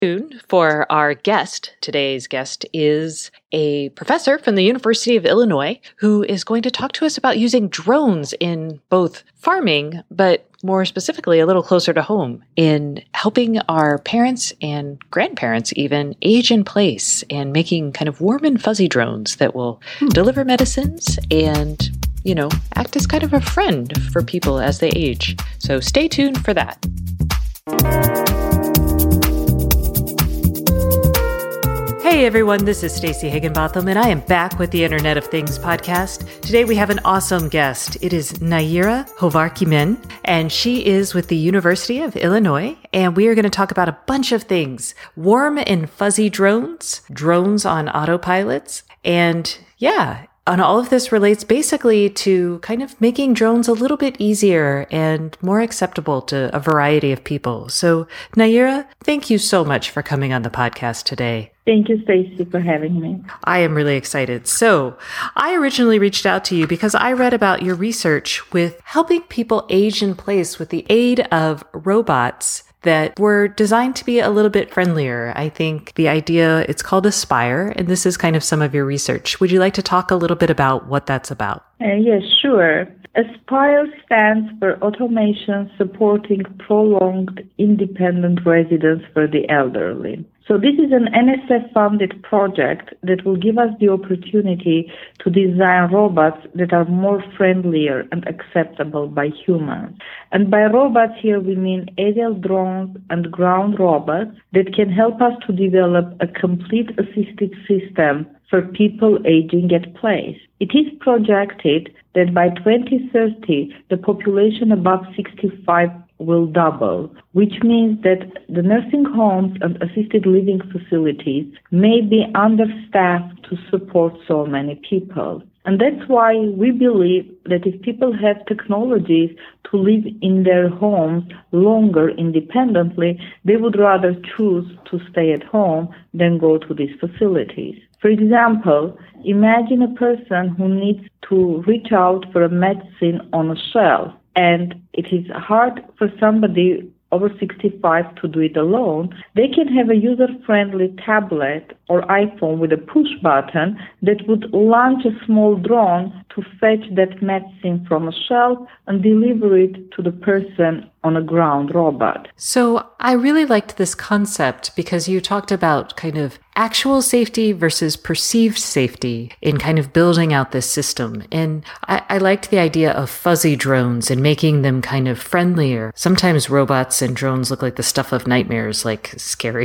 Tuned for our guest. Today's guest is a professor from the University of Illinois who is going to talk to us about using drones in both farming, but more specifically, a little closer to home, in helping our parents and grandparents even age in place and making kind of warm and fuzzy drones that will deliver medicines and, act as kind of a friend for people as they age. So stay tuned for that. Hey everyone, this is Stacey Higginbotham, and I am back with the Internet of Things podcast. Today we have an awesome guest. It is Nayira Hovarkimen, and she is with the University of Illinois, and we are going to talk about a bunch of things. Warm and fuzzy drones, drones on autopilots, and and all of this relates basically to kind of making drones a little bit easier and more acceptable to a variety of people. So, Nayira, thank you so much for coming on the podcast today. Thank you, Stacey, for having me. I am really excited. So, I originally reached out to you because I read about your research with helping people age in place with the aid of robots that were designed to be a little bit friendlier. I think the idea, it's called Aspire, and this is kind of some of your research. Would you like to talk a little bit about what that's about? Yes, sure. Aspire stands for Automation Supporting Prolonged Independent Residence for the Elderly. So this is an NSF-funded project that will give us the opportunity to design robots that are more friendlier and acceptable by humans. And by robots here we mean aerial drones and ground robots that can help us to develop a complete assisted system for people aging at place. It is projected that by 2030, the population above 65 will double, which means that the nursing homes and assisted living facilities may be understaffed to support so many people. And that's why we believe that if people have technologies to live in their homes longer independently, they would rather choose to stay at home than go to these facilities. For example, imagine a person who needs to reach out for a medicine on a shelf, and it is hard for somebody over 65 to do it alone. They can have a user-friendly tablet or iPhone with a push button that would launch a small drone to fetch that medicine from a shelf and deliver it to the person on a ground robot. So I really liked this concept because you talked about kind of actual safety versus perceived safety in kind of building out this system. And I liked the idea of fuzzy drones and making them kind of friendlier. Sometimes robots and drones look like the stuff of nightmares, like scary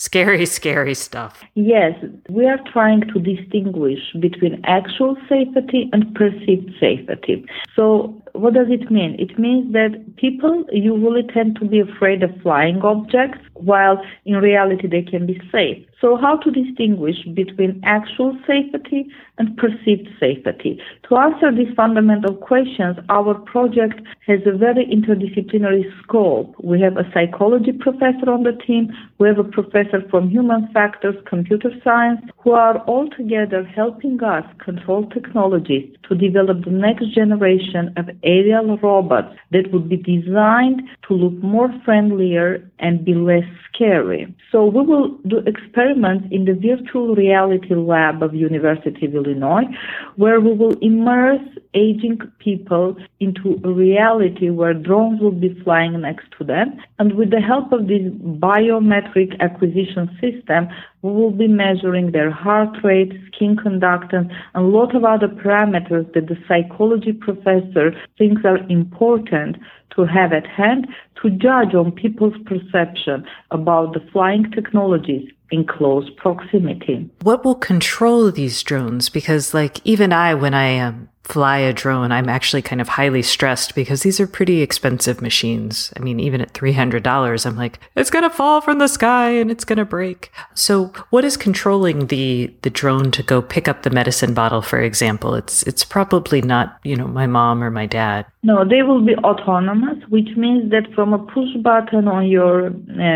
stuff. Yes, we are trying to distinguish between actual safety and perceived safety. So what does it mean? It means that people usually tend to be afraid of flying objects, while in reality they can be safe. So how to distinguish between actual safety and perceived safety? To answer these fundamental questions, our project has a very interdisciplinary scope. We have a psychology professor on the team, we have a professor from human factors, computer science, who are all together helping us control technologies to develop the next generation of aerial robots that would be designed to look more friendlier and be less scary. So we will do experiments in the virtual reality lab of University of Illinois, where we will immerse aging people into a reality where drones will be flying next to them. And with the help of this biometric acquisition system, we will be measuring their heart rate, skin conductance, and a lot of other parameters that the psychology professor thinks are important to have at hand to judge on people's perception about the flying technologies in close proximity. What will control these drones? Because even when I fly a drone, I'm actually kind of highly stressed because these are pretty expensive machines. I mean, even at $300, I'm like, it's going to fall from the sky and it's going to break. So what is controlling the drone to go pick up the medicine bottle, for example? It's probably not, my mom or my dad. No, they will be autonomous, which means that from a push button on your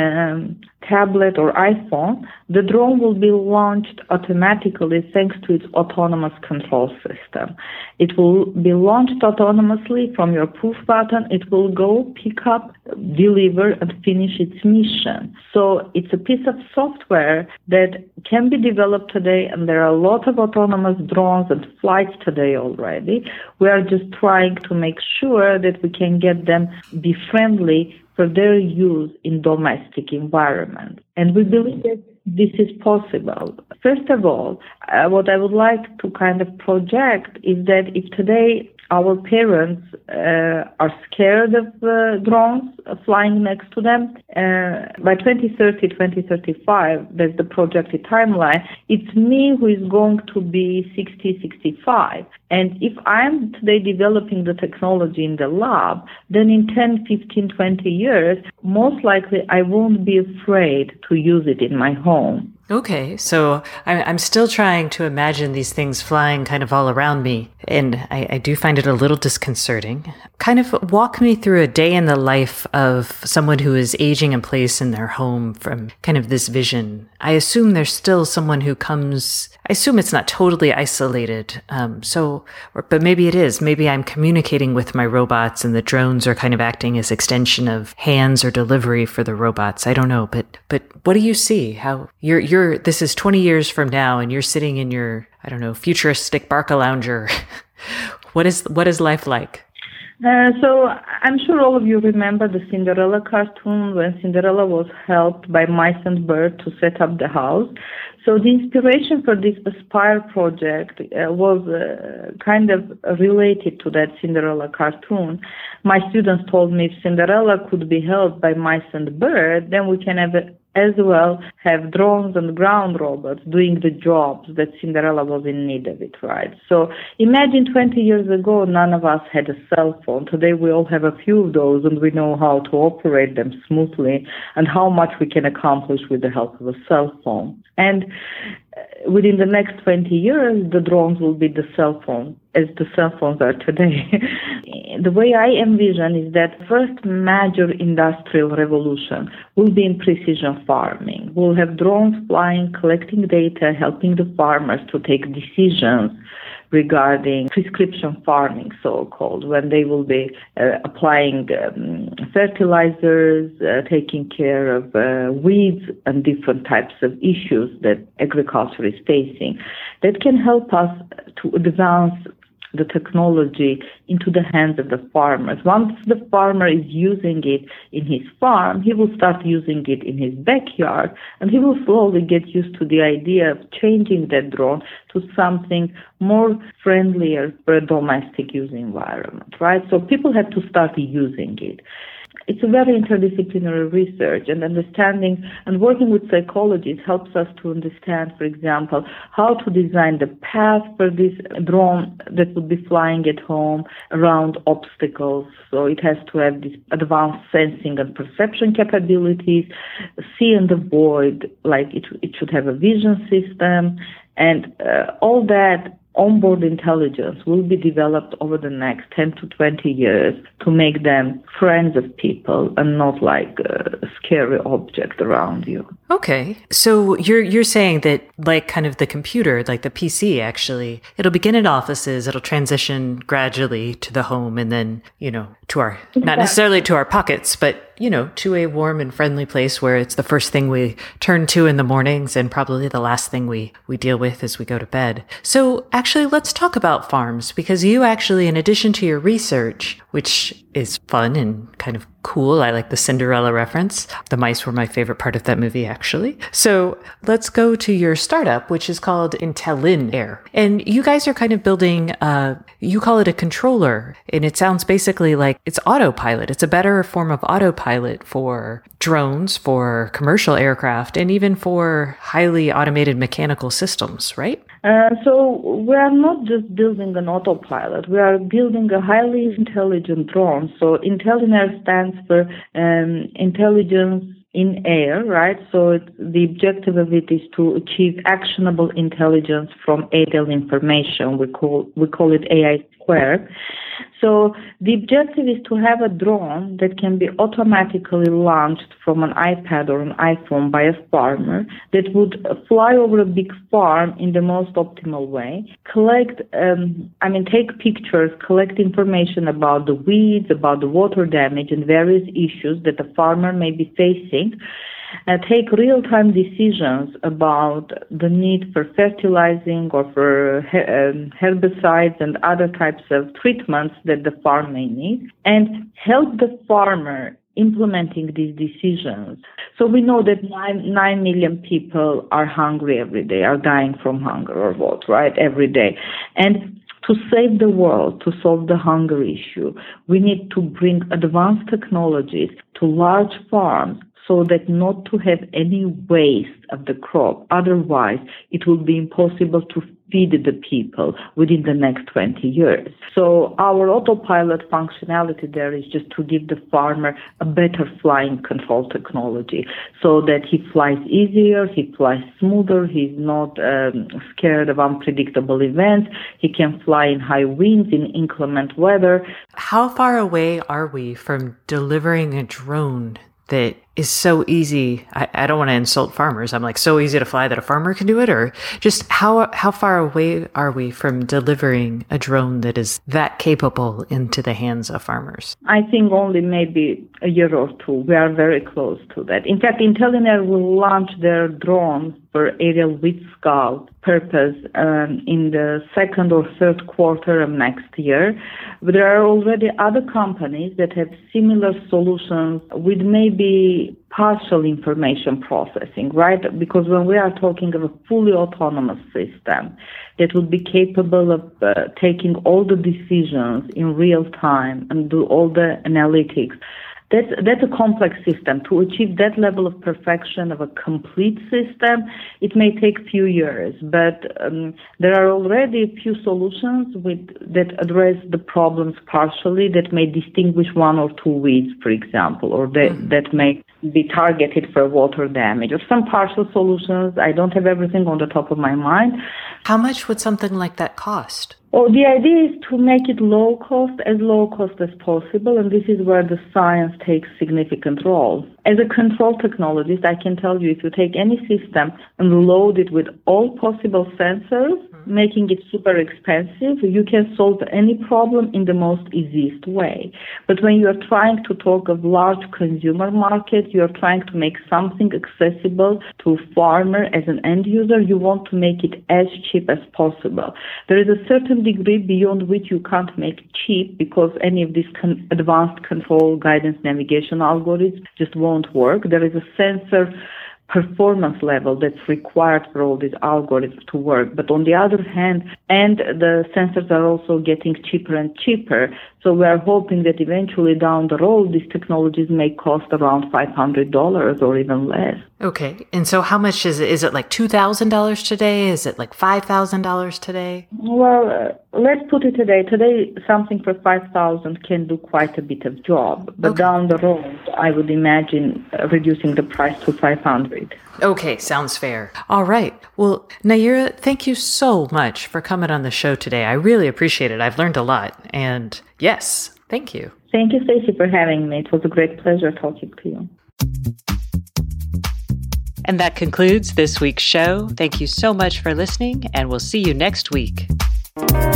tablet or iPhone, the drone will be launched automatically thanks to its autonomous control system. It will be launched autonomously from your push button. It will go pick up, deliver, and finish its mission. So it's a piece of software that can be developed today, and there are a lot of autonomous drones and flights today already. We are just trying to make sure that we can get them be friendly for their use in domestic environment. And we believe that this is possible. First of all, what I would like to kind of project is that if today our parents are scared of drones flying next to them, by 2030, 2035, that's the projected timeline, it's me who is going to be 60, 65. And if I'm today developing the technology in the lab, then in 10, 15, 20 years, most likely I won't be afraid to use it in my home. Okay, so I'm still trying to imagine these things flying kind of all around me, and I do find it a little disconcerting. Kind of walk me through a day in the life of someone who is aging in place in their home from kind of this vision. I assume there's still someone who comes, I assume it's not totally isolated, but maybe it is. Maybe I'm communicating with my robots and the drones are kind of acting as extension of hands or delivery for the robots. I don't know, but what do you see? How this is 20 years from now and you're sitting in your, I don't know, futuristic Barcalounger. What is life like? So I'm sure all of you remember the Cinderella cartoon when Cinderella was helped by mice and birds to set up the house. So the inspiration for this Aspire project was kind of related to that Cinderella cartoon. My students told me if Cinderella could be helped by mice and birds, then we can as well have drones and ground robots doing the jobs that Cinderella was in need of it, right? So imagine 20 years ago, none of us had a cell phone. Today we all have a few of those and we know how to operate them smoothly and how much we can accomplish with the help of a cell phone. And within the next 20 years, the drones will be the cell phone, as the cell phones are today. The way I envision is that first major industrial revolution will be in precision farming. We'll have drones flying, collecting data, helping the farmers to take decisions regarding prescription farming, so-called, when they will be applying fertilizers, taking care of weeds and different types of issues that agriculture is facing. That can help us to advance the technology into the hands of the farmers. Once the farmer is using it in his farm, he will start using it in his backyard, and he will slowly get used to the idea of changing that drone to something more friendlier for a domestic use environment, right? So people have to start using it. It's a very interdisciplinary research, and understanding and working with psychologists helps us to understand, for example, how to design the path for this drone that would be flying at home around obstacles. So it has to have this advanced sensing and perception capabilities, see and avoid, like it should have a vision system, and all that onboard intelligence will be developed over the next 10 to 20 years to make them friends of people and not like a scary object around you. Okay. So you're saying that like kind of the computer, like the PC actually, it'll begin in offices, it'll transition gradually to the home and then, to our, not necessarily to our pockets, but to a warm and friendly place where it's the first thing we turn to in the mornings and probably the last thing we deal with as we go to bed. So actually, let's talk about farms, because you actually, in addition to your research, which is fun and kind of cool. I like the Cinderella reference. The mice were my favorite part of that movie, actually. So let's go to your startup, which is called IntelliAir. And you guys are kind of building, you call it a controller. And it sounds basically like it's autopilot. It's a better form of autopilot for drones, for commercial aircraft, and even for highly automated mechanical systems, right? So we are not just building an autopilot. We are building a highly intelligent drone. So IntelliAir stands for Intelligence in air, right? So the objective of it is to achieve actionable intelligence from aerial information. We call it AI square. So the objective is to have a drone that can be automatically launched from an iPad or an iPhone by a farmer that would fly over a big farm in the most optimal way, take pictures, collect information about the weeds, about the water damage and various issues that the farmer may be facing, take real-time decisions about the need for fertilizing or for herbicides and other types of treatments that the farm may need, and help the farmer implementing these decisions. So we know that 9 million people are hungry every day, are dying from hunger or what, right, every day. And to save the world, to solve the hunger issue, we need to bring advanced technologies to large farms so that not to have any waste of the crop. Otherwise, it will be impossible to feed the people within the next 20 years. So our autopilot functionality there is just to give the farmer a better flying control technology so that he flies easier, he flies smoother, he's not scared of unpredictable events, he can fly in high winds, in inclement weather. How far away are we from delivering a drone that is so easy? I don't want to insult farmers. I'm like, so easy to fly that a farmer can do it? Or just how far away are we from delivering a drone that is that capable into the hands of farmers? I think only maybe a year or two. We are very close to that. In fact, Intellinair will launch their drone for aerial wheat scout purpose in the second or third quarter of next year. But there are already other companies that have similar solutions with maybe partial information processing, right? Because when we are talking of a fully autonomous system that would be capable of taking all the decisions in real time and do all the analytics, that's a complex system. To achieve that level of perfection of a complete system, it may take a few years, but there are already a few solutions that address the problems partially, that may distinguish one or two weeds, for example, or that may be targeted for water damage, or some partial solutions. I don't have everything on the top of my mind. How much would something like that cost? Well, the idea is to make it low cost as possible, and this is where the science takes significant role. As a control technologist, I can tell you, if you take any system and load it with all possible sensors, making it super expensive, you can solve any problem in the most easiest way. But when you are trying to talk of large consumer market, you are trying to make something accessible to a farmer as an end user, you want to make it as cheap as possible. There is a certain degree beyond which you can't make it cheap because any of these advanced control guidance navigation algorithms just won't work. There is a sensor performance level that's required for all these algorithms to work. But on the other hand, and the sensors are also getting cheaper and cheaper. So we are hoping that eventually down the road, these technologies may cost around $500 or even less. Okay. And so how much is it? Is it like $2,000 today? Is it like $5,000 today? Well, let's put it today. Today, something for $5,000 can do quite a bit of job. But down the road, I would imagine reducing the price to $500. Okay, sounds fair. All right. Well, Nayyirah, thank you so much for coming on the show today. I really appreciate it. I've learned a lot. And yes, thank you. Thank you, Stacey, for having me. It was a great pleasure talking to you. And that concludes this week's show. Thank you so much for listening, and we'll see you next week.